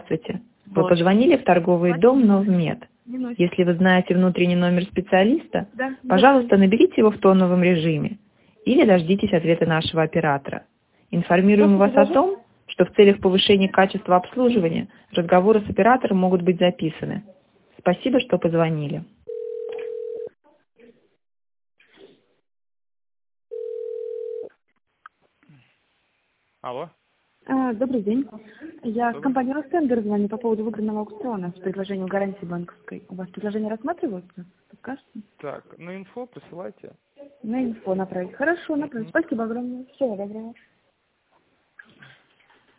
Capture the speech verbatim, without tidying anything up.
Здравствуйте. Вы позвонили в торговый дом Новмед. Если вы знаете внутренний номер специалиста, Да. пожалуйста, наберите его в тоновом режиме или дождитесь ответа нашего оператора. Информируем вас о том, что в целях повышения качества обслуживания разговоры с оператором могут быть записаны. Спасибо, что позвонили. Алло. А, добрый день. Я с Добрый. компании Ростендер звоню по поводу выигранного аукциона с предложением гарантии банковской. У вас предложение рассматривается? Подскажете? Так, на инфо присылайте. На инфо направить. Хорошо, направить. Спасибо огромное. Всего доброго.